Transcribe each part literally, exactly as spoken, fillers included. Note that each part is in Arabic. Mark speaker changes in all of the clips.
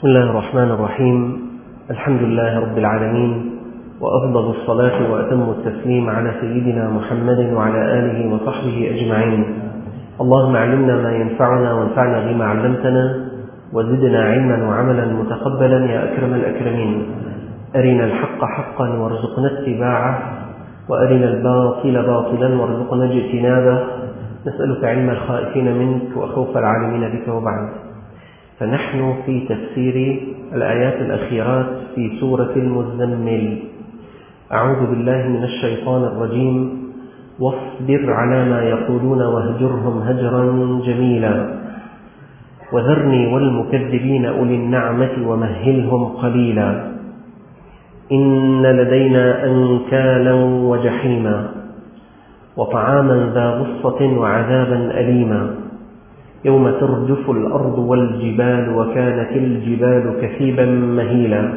Speaker 1: بسم الله الرحمن الرحيم. الحمد لله رب العالمين، وأفضل الصلاة وأتم التسليم على سيدنا محمد وعلى آله وصحبه أجمعين. اللهم علمنا ما ينفعنا وانفعنا بما علمتنا، وزدنا علما وعملا متقبلا يا أكرم الأكرمين. أرنا الحق حقا وارزقنا اتباعه، وأرنا الباطل باطلا وارزقنا اجتنابه. نسألك علم الخائفين منك وخوف العالمين بك. وبعد، فنحن في تفسير الآيات الأخيرات في سورة المزمل. أعوذ بالله من الشيطان الرجيم. واصبر على ما يقولون واهجرهم هجرا جميلا وذرني والمكذبين أولي النعمة ومهلهم قليلا إن لدينا أنكالا وجحيما وطعاما ذا غصة وعذابا أليما يوم ترجف الأرض والجبال وكانت الجبال كثيبا مهيلا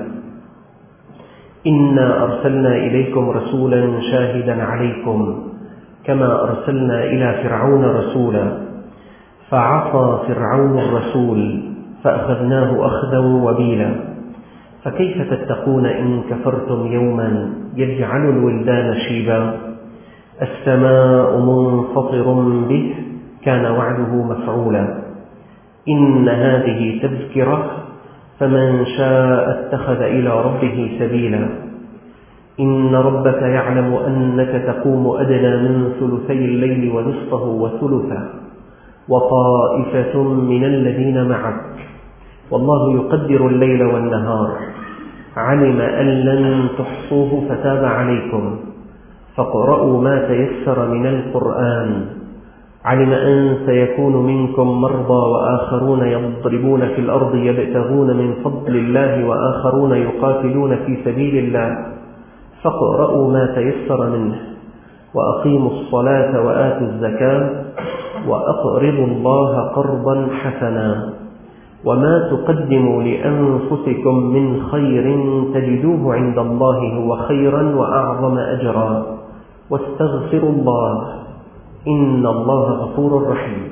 Speaker 1: إنا أرسلنا إليكم رسولا شاهدا عليكم كما أرسلنا إلى فرعون رسولا فعصى فرعون الرسول فأخذناه أخذا وبيلا فكيف تتقون إن كفرتم يوما يجعل الولدان شيبا السماء منفطر به كان وعده مفعولا إن هذه تذكرة فمن شاء اتخذ إلى ربه سبيلا إن ربك يعلم أنك تقوم أدنى من ثلثي الليل ونصفه وثلثه وطائفة من الذين معك والله يقدر الليل والنهار علم أن لن تحصوه فتاب عليكم فاقرؤوا ما تيسر من القرآن علم أن سيكون منكم مرضى وآخرون يضربون في الأرض يبتغون من فضل الله وآخرون يقاتلون في سبيل الله فاقرؤوا ما تيسر منه وأقيموا الصلاة وآتوا الزكاة وأقرضوا الله قرضا حسنا وما تقدموا لأنفسكم من خير تجدوه عند الله هو خيرا وأعظم أجرا واستغفروا الله إن الله غفور رحيم.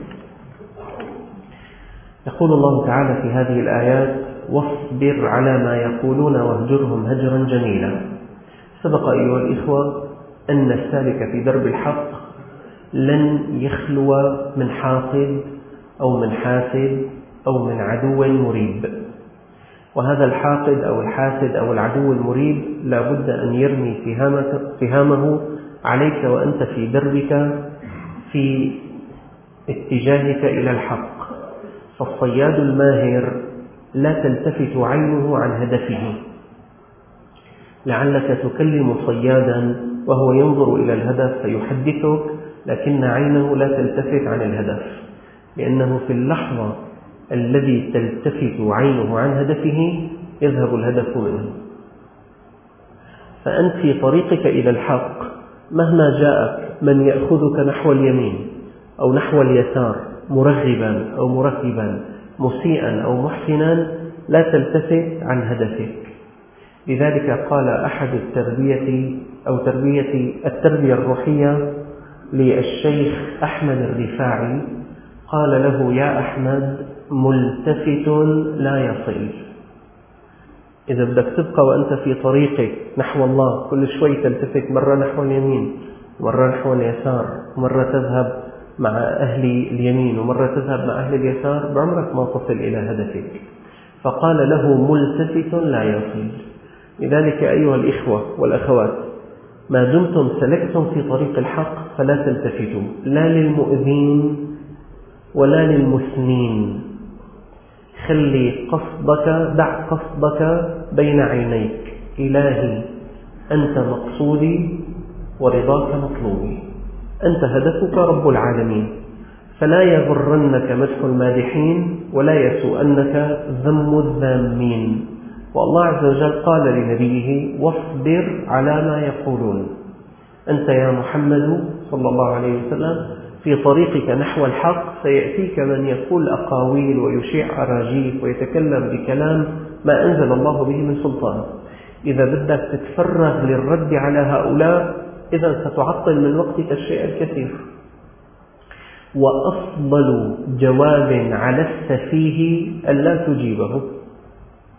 Speaker 1: يقول الله تعالى في هذه الآيات: واصبر على ما يقولون واهجرهم هجرا جميلا. سبق أيها الإخوة أن السالك في درب الحق لن يخلو من حاقد أو من حاسد أو من عدو مريب، وهذا الحاقد أو الحاسد أو العدو المريب لا بد أن يرمي سهامه عليك وأنت في دربك في اتجاهك إلى الحق. فالصياد الماهر لا تلتفت عينه عن هدفه. لعلك تكلم صيادا وهو ينظر إلى الهدف فيحدثك، لكن عينه لا تلتفت عن الهدف، لأنه في اللحظة الذي تلتفت عينه عن هدفه يذهب الهدف منه. فأنت في طريقك إلى الحق مهما جاءك من يأخذك نحو اليمين أو نحو اليسار مرغبا أو مرهبا مسيئا أو محسنا لا تلتفت عن هدفك. لذلك قال أحد التربية أو تربية التربية الروحية للشيخ أحمد الرفاعي، قال له: يا أحمد، ملتفت لا يصل. إذا بدك تبقى وأنت في طريقك نحو الله كل شوي تلتفت مرة نحو اليمين مرة نحو اليسار، مرة تذهب مع أهل اليمين ومرة تذهب مع أهل اليسار، بعمرك ما تصل إلى هدفك. فقال له: ملتفت لا يصل. لذلك أيها الإخوة والأخوات، ما دمتم سلكتم في طريق الحق فلا تلتفتوا لا للمؤذين ولا للمسنين. خلي قصدك دع قصدك بين عينيك: إلهي أنت مقصودي ورضاك مطلوبي، أنت هدفك رب العالمين. فلا يغرنك مدح المادحين ولا يسوءنك ذم الذامين. والله عز وجل قال لنبيه: واصبر على ما يقولون. أنت يا محمد صلى الله عليه وسلم في طريقك نحو الحق سيأتيك من يقول أقاويل ويشيع أراجيف ويتكلم بكلام ما أنزل الله به من سلطان. إذا بدك تتفرغ للرد على هؤلاء إذا ستعطل من وقتك الشيء الكثير. وأفضل جواب على السفيه ألا تجيبه.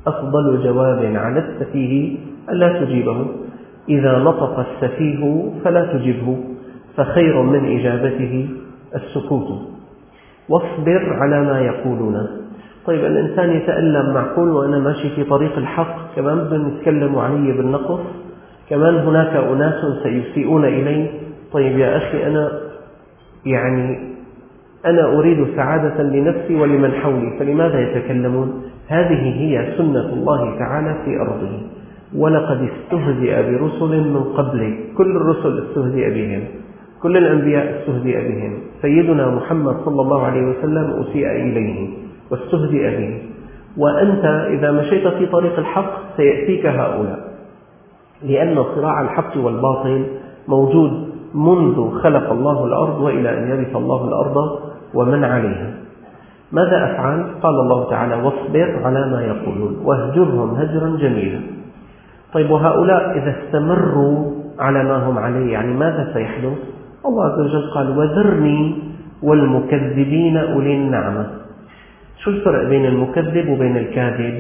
Speaker 1: أفضل جواب على السفيه ألا تجيبه، إذا نطق السفيه فلا تجبه، فخير من إجابته السكوت. واصبر على ما يقولون. طيب الإنسان يتألم معقول وأنا ماشي في طريق الحق، كمان بدهم يتكلموا علي بالنقص، كمان هناك أناس سيسيئون إلي. طيب يا أخي أنا يعني أنا أريد سعادة لنفسي ولمن حولي، فلماذا يتكلمون؟ هذه هي سنة الله تعالى في أرضه. ولقد استهزئ برسل من قبلك، كل الرسل استهزئ بهم، كل الأنبياء استهزئ بهم، سيدنا محمد صلى الله عليه وسلم أسيء إليه واستهزئ به. وأنت إذا مشيت في طريق الحق سيأتيك هؤلاء، لأن صراع الحق والباطل موجود منذ خلق الله الأرض وإلى أن يرث الله الأرض ومن عليها. ماذا أفعل؟ قال الله تعالى: واصبر على ما يقولون واهجرهم هجرا جميلا. طيب وهؤلاء إذا استمروا على ما هم عليه يعني ماذا سيحدث؟ الله عز وجل قال: وذرني والمكذبين أولي النعمة. شو الفرق بين المكذب وبين الكاذب؟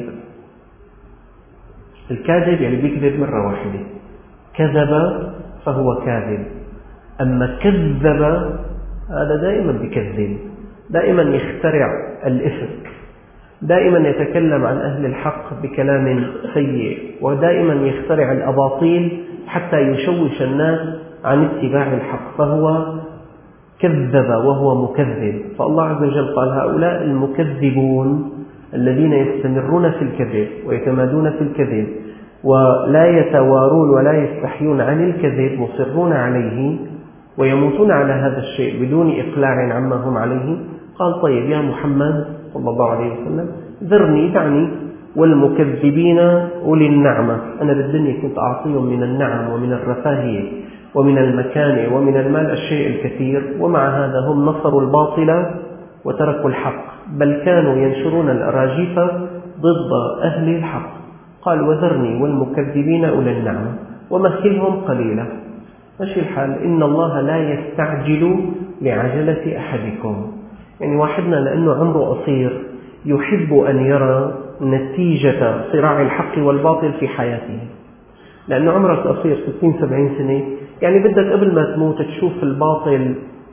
Speaker 1: الكاذب يعني بيكذب مرة واحدة، كذب فهو كاذب. أما كذب هذا دائما بيكذب، دائما يخترع الإفك، دائما يتكلم عن أهل الحق بكلام سيء، ودائما يخترع الأباطيل حتى يشوش الناس عن اتباع الحق، فهو كذب وهو مكذب. فالله عز وجل قال: هؤلاء المكذبون الذين يستمرون في الكذب ويتمادون في الكذب ولا يتوارون ولا يستحيون عن الكذب، مصرون عليه ويموتون على هذا الشيء بدون إقلاع عما هم عليه. قال: طيب يا محمد صلى الله عليه وسلم ذرني، دعني، والمكذبين أولي النعمة. أنا بالدنيا كنت أعطيهم من النعم ومن الرفاهية ومن المكان ومن المال الشيء الكثير، ومع هذا هم نصروا الباطل وتركوا الحق، بل كانوا ينشرون الأراجيف ضد أهل الحق. قال: وذرني والمكذبين أولي النعمة ومهلهم قليلا. ماشي الحال، إن الله لا يستعجل لعجلة أحدكم. يعني واحدنا لأنه عمره قصير يحب أن يرى نتيجة صراع الحق والباطل في حياته، لأنه عمرك قصير ستين سبعين سنة، يعني بدك قبل ما تموت تشوف الباطل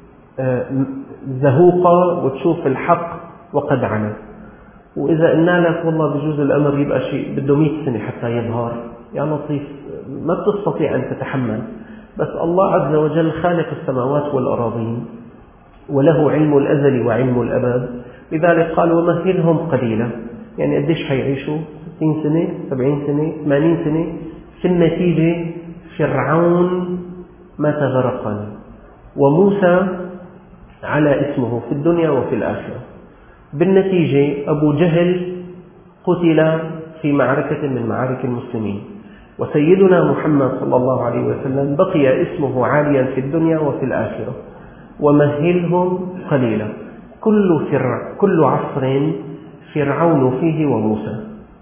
Speaker 1: زهوقة وتشوف الحق وقد عنا. وإذا قلنا لك والله بجوز الأمر يبقى شيء بده مئة سنة حتى يظهر، يا لطيف ما بتستطيع أن تتحمل. بس الله عز وجل خالق السماوات والأراضين وله علم الأزل وعلم الأبد، لذلك قال: ومهلهم قليلا. يعني قديش حيعيشوا؟ ستين سنة، سبعين سنة، ثمانين سنة. في النتيجة فرعون مات غرقا، وموسى على اسمه في الدنيا وفي الآخرة. بالنتيجة أبو جهل قتل في معركة من معارك المسلمين، وسيدنا محمد صلى الله عليه وسلم بقي اسمه عاليا في الدنيا وفي الآخرة. ومهلهم قليلا. كل, فرع كل عصر فرعون فيه وموسى،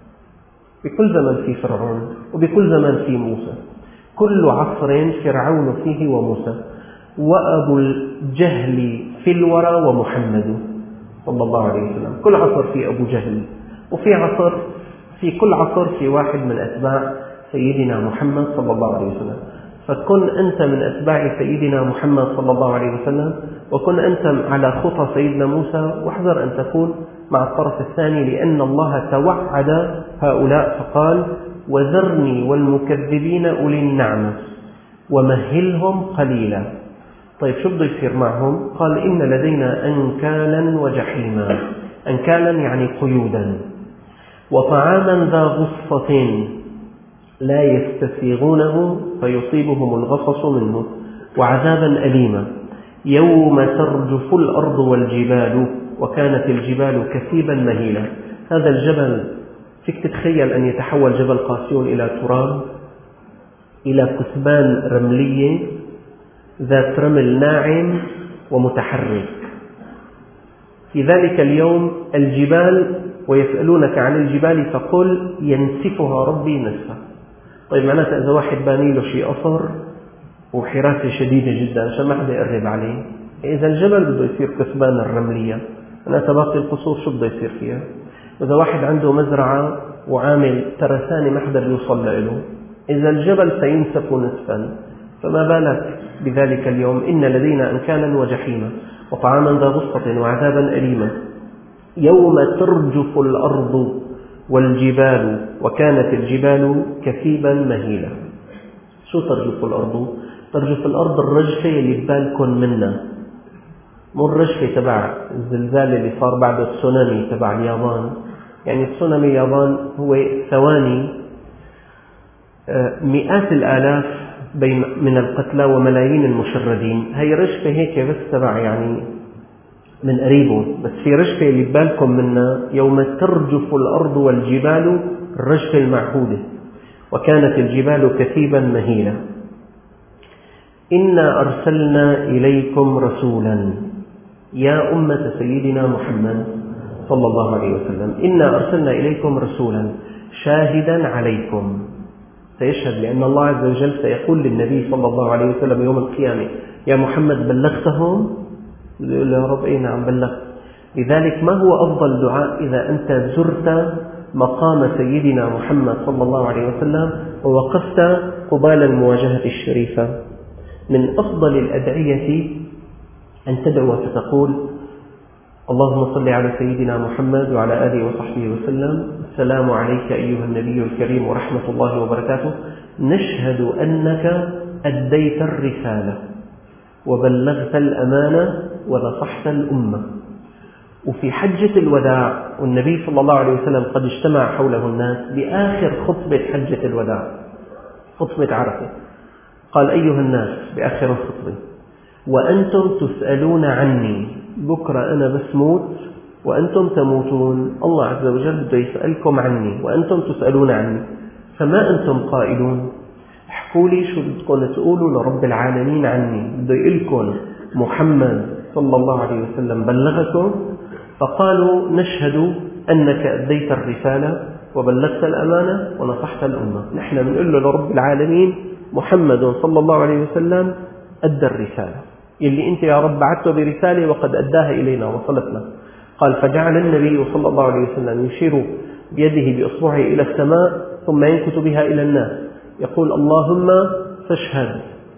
Speaker 1: بكل زمن في فرعون وبكل زمن في موسى، كل عصر فرعون فيه وموسى، وأبو الجهل في الورى ومحمد صلى الله عليه وسلم. كل عصر في أبو جهل، وفي عصر في كل عصر في واحد من أتباع سيدنا محمد صلى الله عليه وسلم. فكن أنت من أتباع سيدنا محمد صلى الله عليه وسلم، وكن أنت على خطى سيدنا موسى، واحذر أن تكون مع الطرف الثاني، لأن الله توعد هؤلاء فقال: وذرني والمكذبين أولي النعمة ومهلهم قليلا. طيب شو بده يصير معهم؟ قال: إن لدينا أنكالا وجحيما. أنكالا يعني قيودا، وطعاما ذا غصة لا يستسيغونه فيصيبهم الغصص منه، وعذابا أليما يوم ترجف الأرض والجبال وكانت الجبال كثيبا مهيلا. هذا الجبل فيك تتخيل أن يتحول جبل قاسيون إلى تراب، إلى كثبان رملية ذات رمل ناعم ومتحرك. في ذلك اليوم الجبال، ويسألونك عن الجبال فقل ينسفها ربي نسفا. طيب معناته إذا واحد باني له شيء قصر وحراسة شديدة جدا عشان ما حدا يقرب عليه، إذا الجبل بده يصير كثبان الرملية، معناته باقي القصور شو بده يصير فيها؟ وإذا واحد عنده مزرعة وعامل ترسانة ما حدا بيوصل له، إذا الجبل سينسف نسفا، فما بالك بذلك اليوم؟ إن لدينا أنكالا وجحيما وطعاما ذا غصة وعذابا أليما يوم ترجف الأرض والجبال وكانت الجبال كثيبا مهيلا. شو ترجف الأرض؟ ترجف الأرض الرجفة اللي ببالكم منها، مو الرجفة تبع الزلزال اللي صار بعد التسونامي تبع اليابان. يعني التسونامي اليابان هو ثواني مئات الآلاف من القتلى وملايين المشردين. هي رجفة هيك بس تبع يعني من قريبه، بس في رجفة اللي ببالكم منها يوم ترجف الأرض والجبال الرجفة المعهودة وكانت الجبال كثيبا مهيلا. إنا أرسلنا إليكم رسولا يا أمة سيدنا محمد صلى الله عليه وسلم، إنا أرسلنا إليكم رسولا شاهدا عليكم. سيشهد لأن الله عز وجل سيقول للنبي صلى الله عليه وسلم يوم القيامة يا محمد بلغتهم؟ يقول يا رب إيه نعم بلغت. لذلك ما هو أفضل دعاء إذا أنت زرت مقام سيدنا محمد صلى الله عليه وسلم ووقفت قبال المواجهة الشريفة؟ من أفضل الأدعية أن تدعو فتقول اللهم صل على سيدنا محمد وعلى آله وصحبه وسلم، السلام عليك أيها النبي الكريم ورحمة الله وبركاته، نشهد أنك أديت الرسالة وبلغت الأمانة ونصحت الأمة. وفي حجة الوداع والنبي صلى الله عليه وسلم قد اجتمع حوله الناس بآخر خطبة حجة الوداع، خطبة عرفة، قال أيها الناس بآخر الخطبة وأنتم تسألون عني، بكرة أنا بسموت وأنتم تموتون، الله عز وجل بده يسألكم عني وأنتم تسألون عني، فما أنتم قائلون؟ احكوا لي شو بدكم تقولوا لرب العالمين عني، بده يقولكم محمد صلى الله عليه وسلم بلغكم. فقالوا نشهد أنك أديت الرسالة وبلغت الأمانة ونصحت الأمة. نحن بنقول له لرب العالمين محمد صلى الله عليه وسلم أدى الرسالة اللي أنت يا رب بعثته برسالة وقد أداها إلينا وصلتنا. قال فجعل النبي صلى الله عليه وسلم يشير بيده بإصبعه إلى السماء ثم ينكت بها إلى الناس يقول اللهم فاشهد.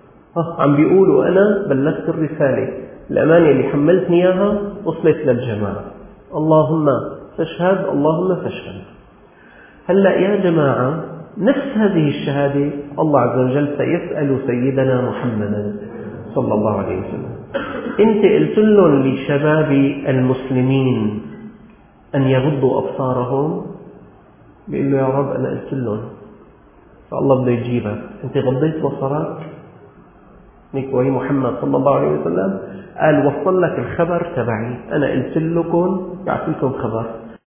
Speaker 1: عم بيقولوا أنا بلغت الرسالة، الأمانة اللي حملتني إياها وصلت للجماعة، اللهم فاشهد اللهم فاشهد. هلأ يا جماعة نفس هذه الشهادة الله عز وجل سيسأل سيدنا محمدا صلى الله عليه وسلم. انت قلت لهم لشباب المسلمين أن يغضوا أبصارهم، بيقول له يا رب أنا قلت لهم، فالله بده يجيبك، انت غضيت بصرك؟ وهي محمد صلى الله عليه وسلم قال وصل لك الخبر تبعي، أنا قلت لكم بعث لكم خبر،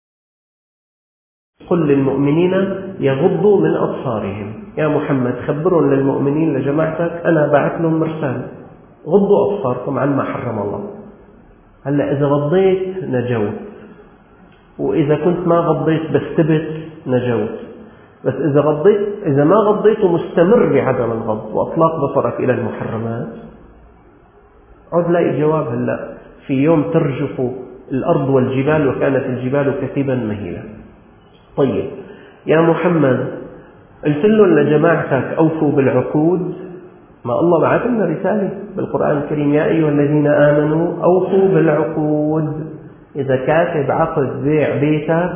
Speaker 1: قل للمؤمنين يغضوا من أبصارهم، يا محمد خبرهم للمؤمنين لجماعتك أنا بعث لهم مرسال، غضوا أبصاركم عن ما حرم الله. هلأ إذا غضيت نجوت، وإذا كنت ما غضيت بس تبت نجوت، بس إذا غضيت إذا ما غضيت ومستمر بعدم الغض وأطلاق بصرك إلى المحرمات عد لاقي جواب. هلأ في يوم ترجف الأرض والجبال وكانت الجبال كثيبا مهيلا. طيب يا محمد قلت لهم لجماعتك أوفوا بالعقود، ما الله بعث لنا رسالة بالقرآن الكريم يا أيها الذين آمنوا أوفوا بالعقود. إذا كاتب عقد بيع بيتك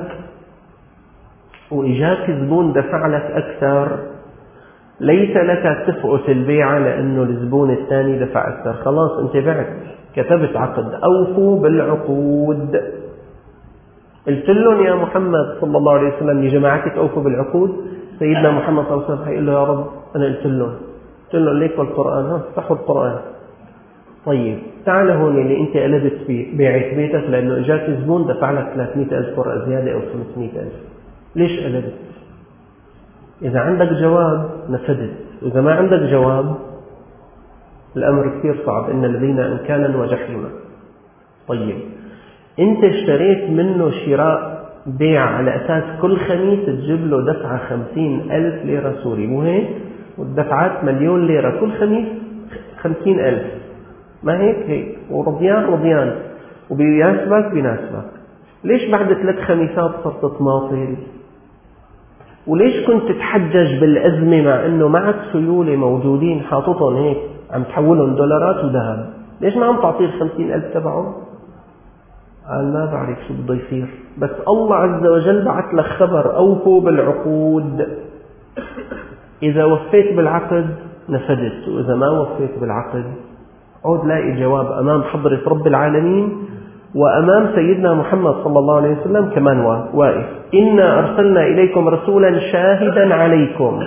Speaker 1: وإجاك زبون دفع لك أكثر ليس لك تفقس البيعة لأنه الزبون الثاني دفع أكثر، خلاص انت بعت كتبت عقد. أوفوا بالعقود. قلت لهم يا محمد صلى الله عليه وسلم لجماعتك أوفوا بالعقود، سيدنا محمد صلى الله عليه وسلم هيقول له يا رب أنا قلت لهم قلت لهم ليك القرآن، ها افتحوا القرآن. طيب تعال هون اللي انت قلبت فيه بيعت بيتك لأنه إجاك زبون دفع لك ثلاثمئة ألف قرأة زيادة أو خمسمئة ألف، ليش قلبت؟ إذا عندك جواب نفذت، وإذا ما عندك جواب الأمر كثير صعب. إن لدينا أنكالا وجحيما. طيب أنت اشتريت منه شراء بيع على أساس كل خميس تجيب له دفعة خمسين ألف ليرة سوري، مو هيك؟ والدفعات مليون ليرة كل خميس خمسين ألف، ما هيك؟ هيك ورضيان رضيان وبيناسبك بيناسبك. ليش بعد ثلاث خميسات صرت تماطل؟ وليش كنت تتحجج بالأزمة مع أنه معك سيولة موجودين حاططهم هيك عم تحولهم دولارات وذهب؟ ليش ما عم تعطيه الخمسين ألف تبعه؟ قال ما بعرف شو بده يصير، بس الله عز وجل بعث لك خبر: أوفوا بالعقود. إذا وفيت بالعقد نفذت، وإذا ما وفيت بالعقد عود لاقي جواب أمام حضرة رب العالمين وأمام سيدنا محمد صلى الله عليه وسلم كمان واقف: إنا أرسلنا إليكم رسولا شاهدا عليكم.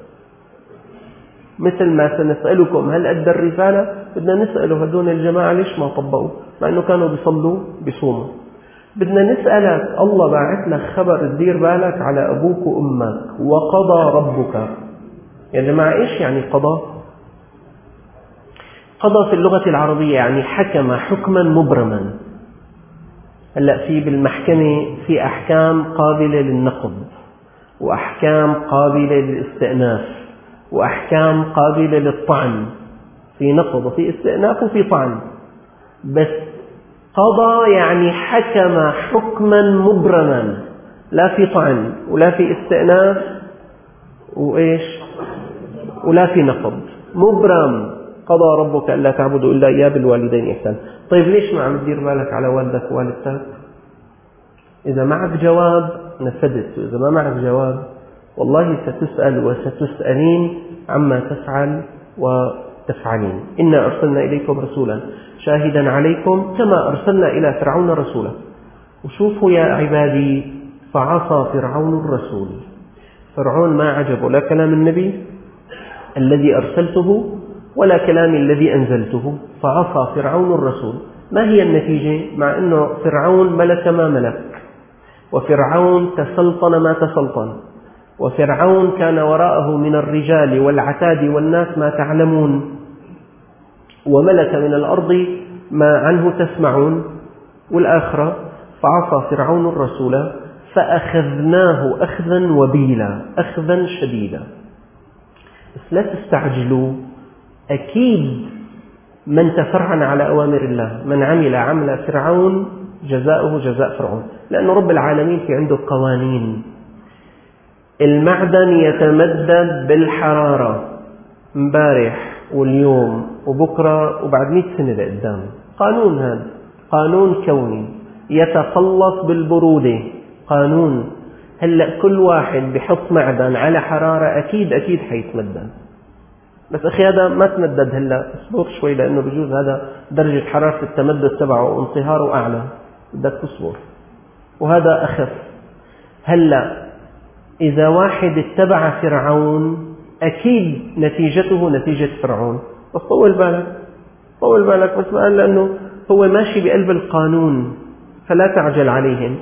Speaker 1: مثل ما سنسألكم هل أدى الرسالة، بدنا نسأله هدول الجماعة ليش ما طبقوا مع أنه كانوا بيصلوا بيصوموا. بدنا نسألك الله باعث لك خبر تدير بالك على أبوك وأمك وقضى ربك. يا جماعة إيش يعني قضى؟ قضى في اللغة العربية يعني حكم حكما مبرما. هلأ في بالمحكمة في أحكام قابلة للنقض، وأحكام قابلة للاستئناف، وأحكام قابلة للطعن. في نقض وفي استئناف وفي طعن. بس قضى يعني حكم حكما مبرما، لا في طعن ولا في استئناف وإيش ولا في نقض، مبرم. قضى ربك ألا تعبدوا إلا إياه بالوالدين إحسانا. طيب ليش ما عم تدير بالك على والدك ووالدتك؟ إذا معك جواب نفذت، وإذا ما معك جواب والله ستسأل وستسألين عما تفعل وتفعلين. إنا أرسلنا إليكم رسولا شاهدا عليكم كما أرسلنا إلى فرعون رسولا. وشوفوا يا عبادي، فعصى فرعون الرسول. فرعون ما عجبه لا كلام النبي الذي أرسلته ولا كلام الذي أنزلته، فعصى فرعون الرسول. ما هي النتيجة؟ مع أنه فرعون ملك ما ملك، وفرعون تسلطن ما تسلطن، وفرعون كان وراءه من الرجال والعتاد والناس ما تعلمون، وملك من الأرض ما عنه تسمعون. والآخرة فعصى فرعون الرسول فأخذناه أخذا وبيلا، أخذا شديدا. بس لا تستعجلوا، أكيد من تفرعن على أوامر الله، من عمل عمل فرعون جزاؤه جزاء فرعون، لأن رب العالمين في عنده قوانين. المعدن يتمدد بالحرارة امبارح واليوم وبكرة وبعد مئة سنة لقدام، قانون هذا قانون كوني. يتخلص بالبرودة، قانون. هلأ كل واحد بحط معدن على حرارة أكيد أكيد حيتمدد. بس أخي هذا ما تمدد هلأ، اصبر شوي لأنه بجوز هذا درجة حرارة التمدد تبعه وانصهاره أعلى، بدك تصبر. وهذا أخف. هلأ إذا واحد اتبع فرعون أكيد نتيجته نتيجة فرعون. بس طول بالك طول بالك بس بقى، لأنه هو ماشي بقلب القانون فلا تعجل عليهم.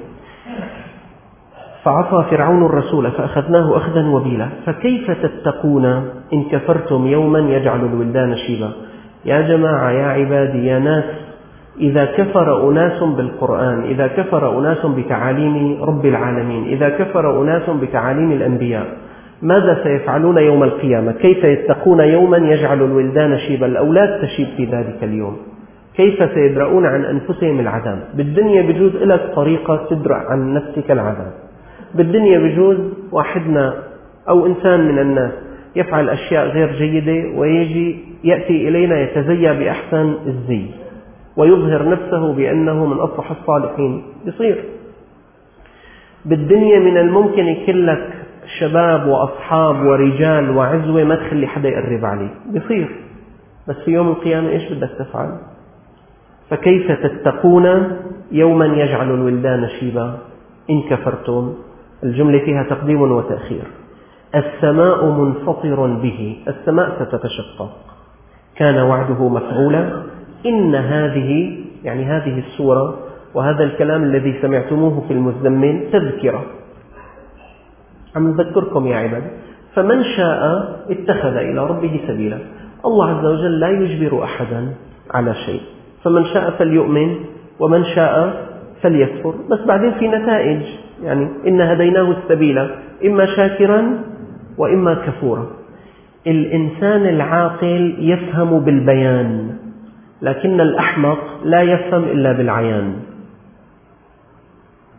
Speaker 1: فعصى فرعون الرسول فأخذناه أخذا وبيلا. فكيف تتقون إن كفرتم يوما يجعل الولدان شيبا؟ يا جماعة يا عبادي يا ناس، إذا كفر أناس بالقرآن، إذا كفر أناس بتعاليم رب العالمين، إذا كفر أناس بتعاليم الأنبياء، ماذا سيفعلون يوم القيامة؟ كيف يتقون يوما يجعل الولدان شيبا؟ الأولاد تشيب في ذلك اليوم. كيف سيدرؤون عن أنفسهم العذاب؟ بالدنيا بجوز لك طريقة تدرأ عن نفسك العذاب. بالدنيا بجوز واحدنا أو إنسان من الناس يفعل أشياء غير جيدة ويجي يأتي إلينا يتزيى بأحسن الزي ويظهر نفسه بأنه من أصلح الصالحين، يصير. بالدنيا من الممكن يكون لك شباب وأصحاب ورجال وعزوة ما تخلي حدا يقرب عليك، بيصير. بس في يوم القيامة إيش بدك تفعل؟ فكيف تتقون يوما يجعل الولدان شيبا إن كفرتم؟ الجملة فيها تقديم وتأخير. السماء منفطر به، السماء ستتشقق، كان وعده مفعولا. إن هذه يعني هذه السورة وهذا الكلام الذي سمعتموه في المزمل تذكرة، عم نذكركم يا عباد. فمن شاء اتخذ إلى ربه سبيلا. الله عز وجل لا يجبر أحدا على شيء، فمن شاء فليؤمن ومن شاء فليكفر. بس بعدين في نتائج، يعني إن هديناه السبيل إما شاكرا وإما كفورا. الإنسان العاقل يفهم بالبيان، لكن الأحمق لا يفهم إلا بالعيان.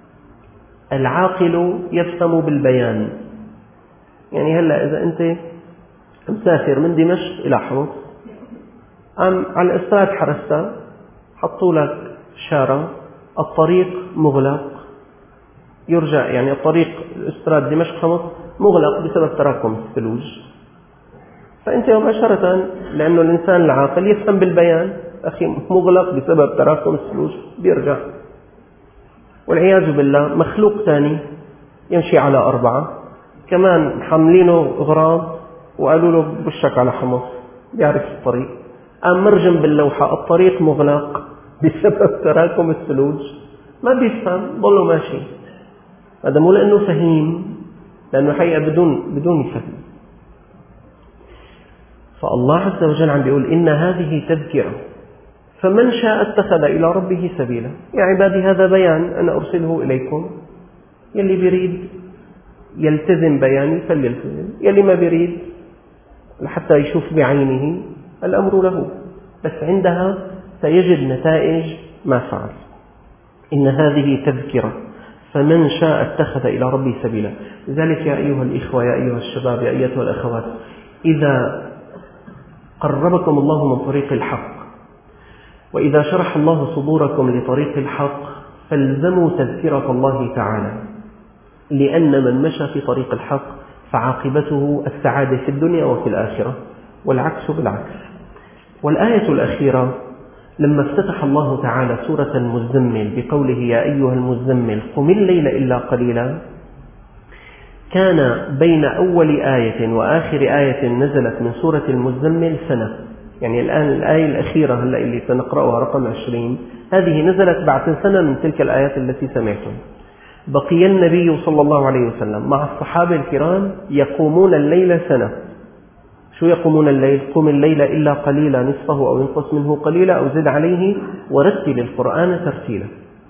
Speaker 1: العاقل يفهم بالبيان. يعني هلأ إذا أنت مسافر من دمشق إلى حمص، أم على الإستراد حرستها، حطوا لك شارة الطريق مغلق، يرجع يعني الطريق الإستراد دمشق حمص مغلق بسبب تراكم الثلوج، فأنت مباشرة لأنه الإنسان العاقل يفهم بالبيان، أخي مغلق بسبب تراكم الثلوج، بيرجع. والعياذ بالله مخلوق ثاني يمشي على أربعة كمان حملينه غراض وقالوا له بشك على حمص، بيعرف الطريق، قام مرجم باللوحة الطريق مغلق بسبب تراكم الثلوج، ما بيفهم، ضله ماشي. هذا مو لأنه فهيم، لأنه حقيقة بدون بدون فهم. فالله عز وجل عم بيقول إن هذه تذكرة فمن شاء اتخذ إلى ربه سبيلا. يا عبادي هذا بيان أنا أرسله إليكم، يلي بيريد يلتزم بياني فليلتزم، يلي ما بيريد لحتى يشوف بعينه الأمر له، بس عندها سيجد نتائج ما فعل. إن هذه تذكرة فمن شاء اتخذ إلى ربه سبيلا. لذلك يا أيها الإخوة، يا أيها الشباب، يا أيتها الأخوات، إذا قربكم الله من طريق الحق، وإذا شرح الله صدوركم لطريق الحق، فالزموا تذكرة الله تعالى، لأن من مشى في طريق الحق فعاقبته السعادة في الدنيا وفي الآخرة، والعكس بالعكس. والآية الأخيرة لما افتتح الله تعالى سورة المزمل بقوله يا أيها المزمل قم الليل إلا قليلا، كان بين أول آية وآخر آية نزلت من سورة المزمل سنة. يعني الآن الآية الأخيرة هلأ اللي سنقرأها رقم عشرين، هذه نزلت بعد سنة من تلك الآيات التي سمعتم. بقي النبي صلى الله عليه وسلم مع الصحابة الكرام يقومون الليل سنة. شو يقومون الليل؟ قم الليل إلا قليلا نصفه أو انقص منه قليلا أو زد عليه ورتل القرآن ترتيلا.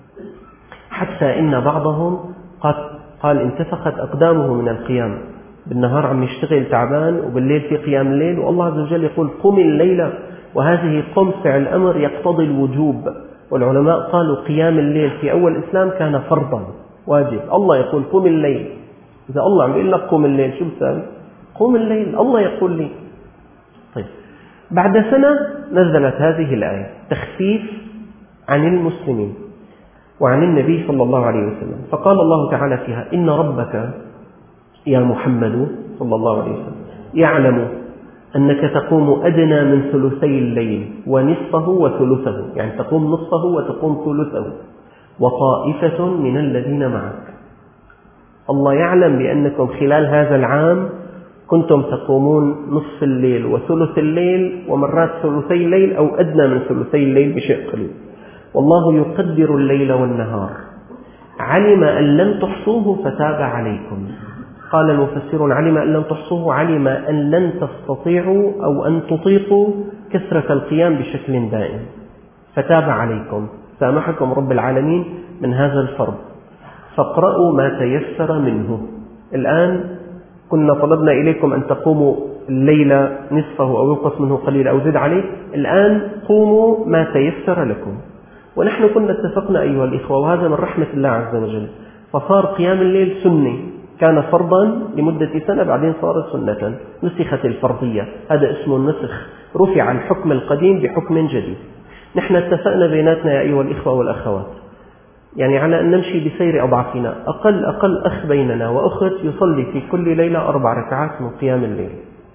Speaker 1: حتى إن بعضهم قد قال انتفخت أقدامه من القيام، بالنهار عم يشتغل تعبان وبالليل في قيام الليل، والله عز وجل يقول قم الليل، وهذه قم فعل أمر يقتضي الوجوب. والعلماء قالوا قيام الليل في أول الإسلام كان فرضا واجب، الله يقول قم الليل. إذا الله عم يقول لك قم الليل شو بساوي؟ قم الليل، الله يقول لي. طيب بعد سنة نزلت هذه الآية تخفيف عن المسلمين وعن النبي صلى الله عليه وسلم، فقال الله تعالى فيها إن ربك يا محمد صلى الله عليه وسلم يعلم أنك تقوم أدنى من ثلثي الليل ونصفه وثلثه، يعني تقوم نصفه وتقوم ثلثه، وطائفة من الذين معك. الله يعلم بأنكم خلال هذا العام كنتم تقومون نصف الليل وثلث الليل ومرات ثلثي الليل أو أدنى من ثلثي الليل بشيء قليل، والله يقدر الليل والنهار، علم أن لن تحصوه فتاب عليكم. قال المفسرون علم أن لن تحصوه، علم أن لن تستطيعوا أو أن تطيقوا كثرة القيام بشكل دائم فتاب عليكم، سامحكم رب العالمين من هذا الفرض، فاقرأوا ما تيسر منه. الآن كنا طلبنا إليكم أن تقوموا الليل نصفه أو ينقص منه قليل أو زد عليه، الآن قوموا ما تيسر لكم. ونحن كنا اتفقنا أيها الإخوة، وهذا من رحمة الله عز وجل، فصار قيام الليل سني، كان فرضا لمدة سنة بعدين صار سنة، نسخت الفرضية، هذا اسمه النسخ، رفع الحكم القديم بحكم جديد. نحن اتفقنا بيناتنا يا أيها الإخوة والأخوات يعني على أن نمشي بسير أضعافنا، أقل أقل أخ بيننا وأخت يصلي في كل ليلة أربع ركعات من قيام الليل،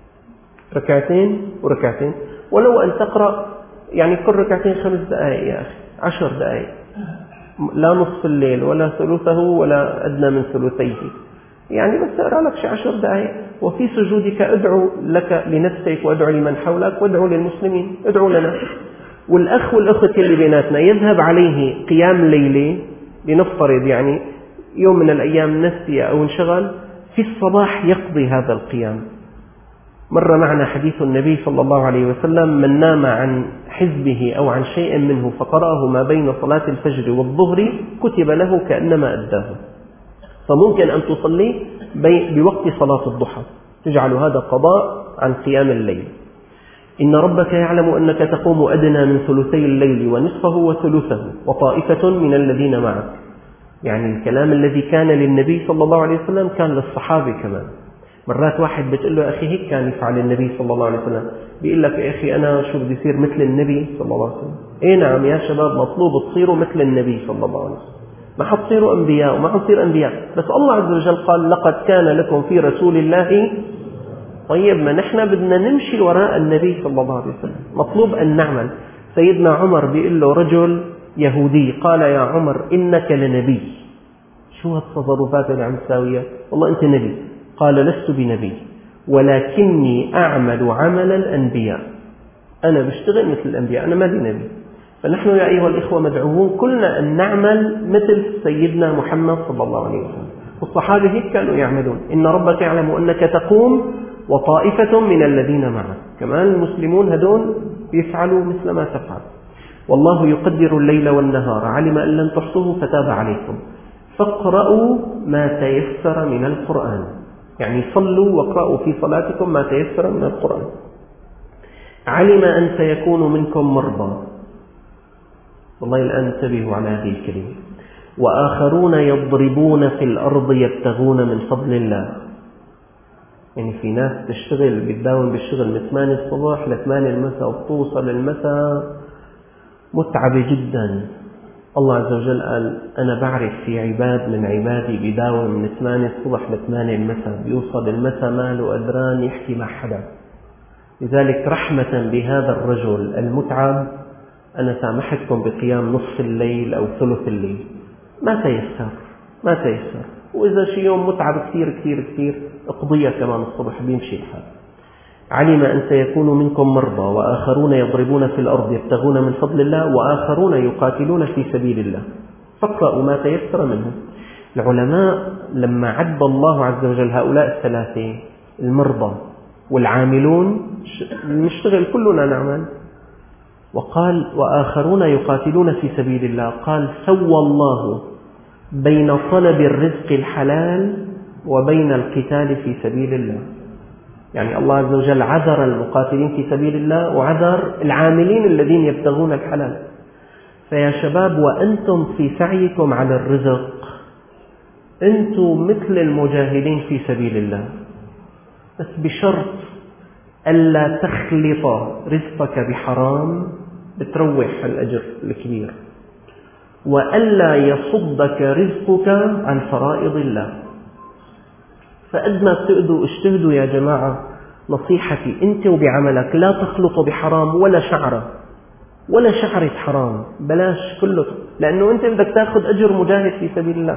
Speaker 1: ركعتين وركعتين، ولو أن تقرأ يعني كل ركعتين خمس دقائق يا أخي، عشر دقائق، لا نصف الليل ولا ثلثه ولا أدنى من ثلثيه، يعني بس أقرأ لك شي عشر دقائق. وفي سجودك ادعو لك لنفسك وادعو لمن حولك وادعو للمسلمين، ادعو لنا. والأخ والأخت اللي بيناتنا يذهب عليه قيام ليلي، لنفترض يعني يوم من الأيام نسي أو انشغل، في الصباح يقضي هذا القيام. مر معنا حديث النبي صلى الله عليه وسلم من نام عن حزبه أو عن شيء منه فقرأه ما بين صلاة الفجر والظهر كتب له كأنما أداه. فممكن أن تصلي بوقت صلاة الضحى، تجعل هذا قضاء عن قيام الليل. إن ربك يعلم أنك تقوم أدنى من ثلثي الليل ونصفه وثلثه وطائفة من الذين معك. يعني الكلام الذي كان للنبي صلى الله عليه وسلم كان للصحابة كمان. مرات واحد بتقول له أخي هيك كان يفعل النبي صلى الله عليه وسلم، بيقول لك يا أخي أنا شو بدي يصير مثل النبي صلى الله عليه وسلم؟ إيه نعم يا شباب، مطلوب تصيروا مثل النبي صلى الله عليه وسلم، ما حتصيروا أنبياء وما حتصير أنبياء، بس الله عز وجل قال لقد كان لكم في رسول الله. طيب ما نحن بدنا نمشي وراء النبي صلى الله عليه وسلم، مطلوب أن نعمل. سيدنا عمر بيقول له رجل يهودي قال يا عمر إنك لنبي. شو هالتصرفات اللي عم تساويها؟ والله أنت نبي. قال لست بنبي ولكني أعمل عمل الأنبياء، أنا بشتغل مثل الأنبياء، أنا ما لي نبي. فنحن يا أيها الإخوة مدعوون كلنا أن نعمل مثل سيدنا محمد صلى الله عليه وسلم. والصحابة هيك كانوا يعملون. إن ربك يعلم أنك تقوم وطائفة من الذين معك. كمان المسلمون هدول يفعلوا مثل ما تفعل. والله يقدر الليل والنهار علم أن لن تحصوه فتاب عليكم فاقرأوا ما تيسر من القرآن، يعني صلوا واقرأوا في صلاتكم ما تيسر من القرآن. علم أن سيكون منكم مرضى، والله الآن انتبهوا على هذه الكلمة، وآخرون يضربون في الأرض يبتغون من فضل الله. يعني في ناس تشتغل بتداوم بالشغل من ثمانية الصبح ل ثمانية المساء وتوصل المساء متعبة جدا. الله عز وجل قال أنا بعرف في عباد من عبادي بيداوم من ثمانية الصبح ل ثمانية المساء، بيوصل المساء ماله قدران يحكي مع حدا. لذلك رحمة بهذا الرجل المتعب أنا سامحتكم بقيام نصف الليل أو ثلث الليل، ما تيسر ما تيسر. وإذا شي يوم متعب كثير كثير كثير اقضيها كمان الصبح بيمشي الحال. علم أن سيكون منكم مرضى وآخرون يضربون في الأرض يبتغون من فضل الله وآخرون يقاتلون في سبيل الله فاقرأوا ما تيسر منه. العلماء لما عد الله عز وجل هؤلاء الثلاثة المرضى والعاملون نشتغل كلنا نعمل، وقال وآخرون يقاتلون في سبيل الله، قال سوى الله بين طلب الرزق الحلال وبين القتال في سبيل الله. يعني الله عز وجل عذر المقاتلين في سبيل الله وعذر العاملين الذين يبتغون الحلال. فيا شباب وأنتم في سعيكم على الرزق أنتم مثل المجاهدين في سبيل الله، بس بشرط ألا تخلط رزقك بحرام بتروح الأجر الكبير، وألا يصدك رزقك عن فرائض الله. فقد ما بتقدروا اجتهدوا يا جماعة. نصيحتي أنت وبعملك لا تخلط بحرام ولا شعرة ولا شعرة حرام، بلاش كله، لأنه أنت بدك تأخذ أجر مجاهد في سبيل الله.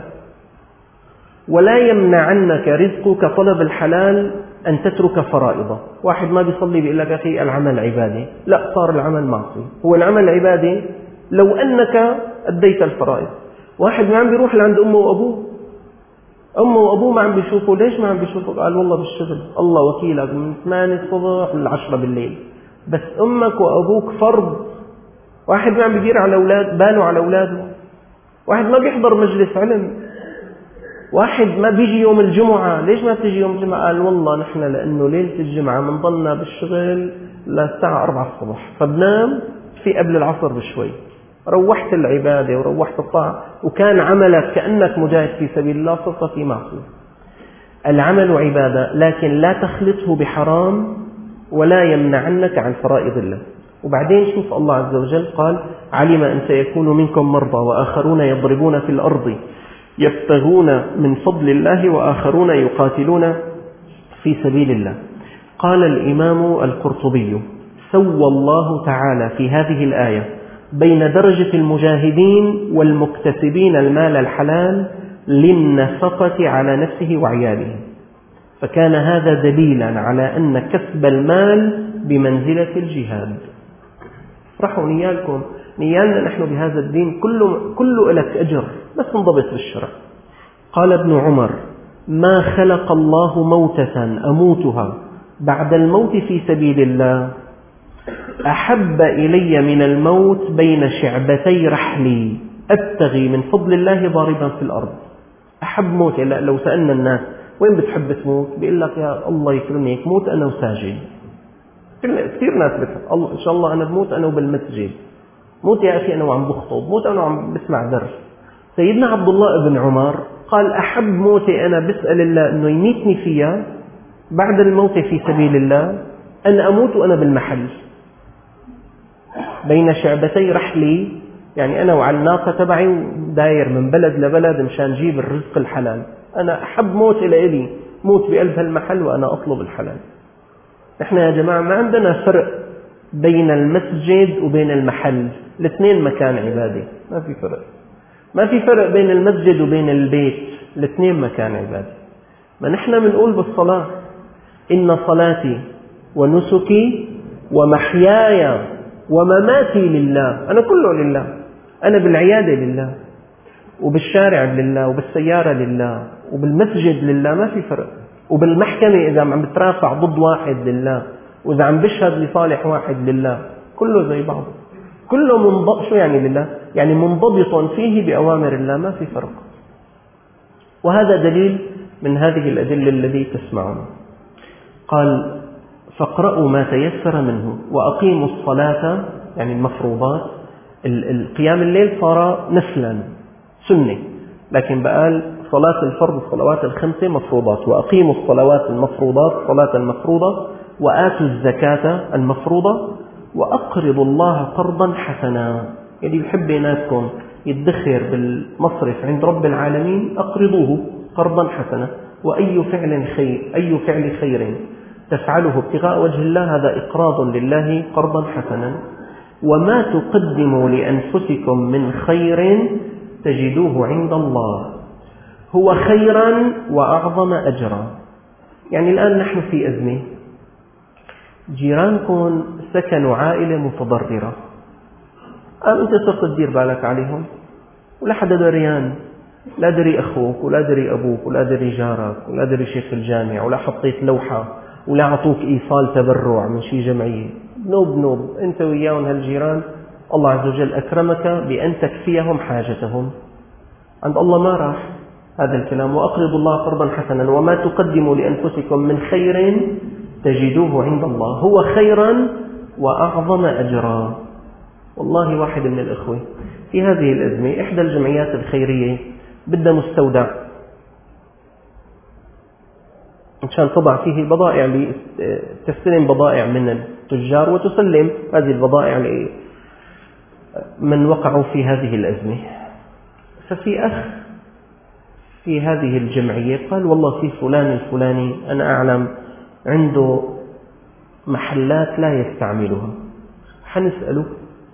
Speaker 1: ولا يمنعنك رزقك طلب الحلال أن تترك فرائضه. واحد ما بيصلي بيقول لك أخي العمل عبادي، لا صار العمل معصي. هو العمل عبادي لو أنك أديت الفرائض. واحد ما عم بيروح لعند أمه وأبوه، أمه وأبوه ما عم بيشوفوا. ليش ما عم بيشوفوا؟ قال والله بالشغل، الله وكيلك من ثمانية الصبح للعشرة بالليل. بس أمك وأبوك فرض. واحد ما عم بيدير على أولاد باله على أولاده، واحد ما بيحضر مجلس علم، واحد ما بيجي يوم الجمعة. ليش ما بتيجي يوم الجمعة؟ قال والله نحن لأنه ليلة الجمعة منضلنا بالشغل للساعة أربعة الصبح فبنام في قبل العصر بشوي. روحت العبادة وروحت الطاعة وكان عملك كأنك مجاهد في سبيل الله، صرت في معصية. العمل عبادة لكن لا تخلطه بحرام ولا يمنعنك عن فرائض الله. وبعدين شوف الله عز وجل قال علم أن سيكون منكم مرضى وآخرون يضربون في الأرض يبتغون من فضل الله وآخرون يقاتلون في سبيل الله. قال الإمام القرطبي سوى الله تعالى في هذه الآية بين درجة المجاهدين والمكتسبين المال الحلال للنفقة على نفسه وعياله، فكان هذا دليلا على أن كسب المال بمنزلة الجهاد. افرحوا نيالكم، نيالنا نحن بهذا الدين كله, كله لك أجر، بس انضبط بالشرع. قال ابن عمر ما خلق الله موتة أموتها بعد الموت في سبيل الله أحب إلي من الموت بين شعبتي رحلي أبتغي من فضل الله ضاربا في الأرض. أحب موت. لو سألنا الناس وين بتحب تموت بيقول لك يا الله يكرمني موت أنا وساجد. كثير ناس بتحب الله إن شاء الله أنا بموت أنا وبالمسجد، موت يا أخي أنا وعم بخطب، موت أنا وعم بسمع درس، سيدنا عبد الله بن عمر قال أحب موتي أنا بسأل الله أنه يميتني فيها بعد الموت في سبيل الله أن أموت وأنا بالمحل بين شعبتي رحلي، يعني أنا وعلى الناقة تبعي داير من بلد لبلد مشان جيب الرزق الحلال. أنا أحب موت إلى إلي موت بقلب هالمحل وأنا أطلب الحلال. إحنا يا جماعة ما عندنا فرق بين المسجد وبين المحل، الاثنين مكان عبادي، ما في فرق. ما في فرق بين المسجد وبين البيت، الاثنين مكان عبادي. ما نحن بنقول بالصلاة إن صلاتي ونسكي ومحياي ومماتي لله، أنا كله لله. أنا بالعيادة لله، وبالشارع لله، وبالسيارة لله، وبالمسجد لله، ما في فرق. وبالمحكمة إذا عم بترافع ضد واحد لله، وإذا عم بشهد لصالح واحد لله، كله زي بعض، كله منضبط. شو يعني لله؟ يعني منضبط فيه بأوامر الله، ما في فرق. وهذا دليل من هذه الأدلة الذي تسمعون. قال فاقرأوا ما تيسر منه وأقيموا الصلاة، يعني المفروضات. القيام الليل صار نفلا سنة، لكن بقال صلاة الفرض الصلوات الخمسة مفروضات. وأقيموا الصلوات المفروضات صلاة المفروضة، وآتوا الزكاة المفروضة، وأقرضوا الله قرضا حسنا. يعني بحب بيناتكم يدخر بالمصرف عند رب العالمين أقرضوه قرضا حسنا. وأي فعل خير أي فعل خير تفعله ابتغاء وجه الله هذا إقراض لله قرضا حسنا. وما تقدموا لأنفسكم من خير تجدوه عند الله هو خيرا وأعظم أجرا. يعني الآن نحن في أزمة، جيرانكم سكنوا عائلة متضررة، قام أنت صرت تدير بالك عليهم ولا حدا دريان، لا دري أخوك ولا دري أبوك ولا دري جارك ولا دري شيخ الجامع ولا حطيت لوحة ولا عطوك إيصال تبرع من شي جمعية. نوب نوب أنت وياهم هالجيران، الله عز وجل أكرمك بأن تكفيهم حاجتهم، عند الله ما راح هذا الكلام. وأقرضوا الله قرضا حسنا وما تقدموا لأنفسكم من خير تجدوه عند الله هو خيرا وأعظم أجرا. والله واحد من الإخوة في هذه الأزمة إحدى الجمعيات الخيرية بدها مستودع عشان تضع فيه بضائع، تستلم بضائع من التجار وتسلم هذه البضائع من وقعوا في هذه الأزمة. ففي أخ في هذه الجمعية قال والله في فلان الفلاني أنا أعلم عنده محلات لا يستعملها، حنسأله.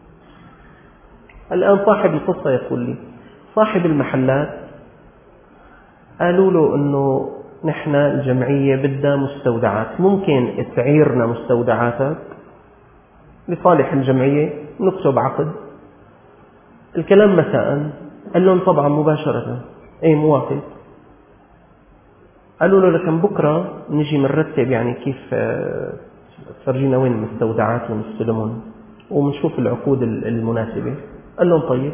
Speaker 1: الآن صاحب القصة يقول لي صاحب المحلات قالوا له أنه نحن الجمعية بدها مستودعات، ممكن تعيرنا مستودعاتك لصالح الجمعية، نكتب عقد. الكلام مساء قال لهم طبعا مباشرة اي موافق. قالوا له لكن بكرة نجي منرتب يعني كيف تفرجينا وين المستودعات ونستلمهم ونشوف العقود المناسبة. قال لهم طيب.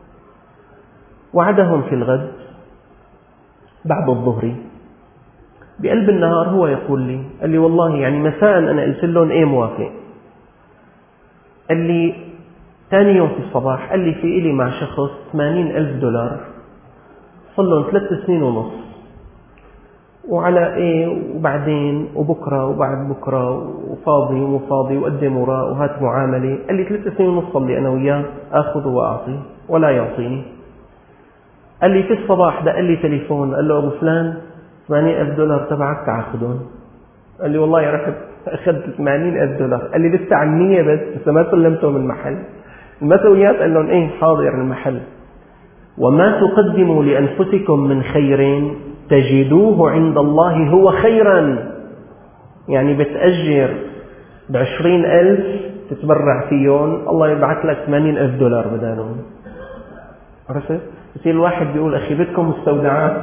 Speaker 1: وعدهم في الغد بعد الظهر بقلب النهار. هو يقول لي قال لي والله يعني مساء أنا قلت لهم ايه موافق. قال لي ثاني يوم في الصباح قال لي في إلي مع شخص ثمانين ألف دولار صار لهم ثلاث سنين ونص، وعلى ايه وبعدين وبكرة وبعد بكرة وفاضي ومفاضي وقدم وراء وهات معاملة. قال لي ثلاث سنين ونص صار لي أنا وياه أخذ وأعطي ولا يعطيني. قال لي في الصباح ده قال لي تليفون قال له أبو فلان ثمانين ألف دولار تبعك تعاخدون. قال لي والله رحت أخذت ثمانين ألف دولار. قال لي لسه على النية بس لسه ما سلمتهم المحل. المسؤوليات قال لهم ايه حاضر المحل. وما تقدموا لأنفسكم من خير تجدوه عند الله هو خيرا. يعني بتأجر بعشرين ألف تتبرع فيهم الله يبعث لك ثمانين ألف دولار بدالهم. عرفت؟ يصير الواحد بيقول أخي بدكم مستودعات.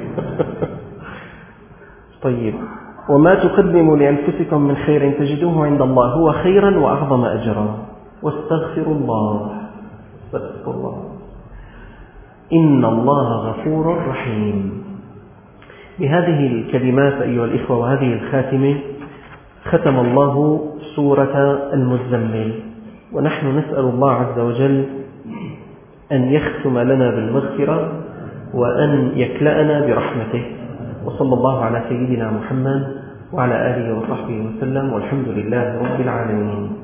Speaker 1: طيب وما تقدموا لأنفسكم من خير تجدوه عند الله هو خيرا وأعظم أجرا واستغفروا الله استغفر الله إن الله غفور رحيم. بهذه الكلمات أيها الإخوة وهذه الخاتمة ختم الله سورة المزمل، ونحن نسأل الله عز وجل أن يختم لنا بالمغفرة وأن يكلأنا برحمته. وصلى الله على سيدنا محمد وعلى آله وصحبه وسلم، والحمد لله رب العالمين.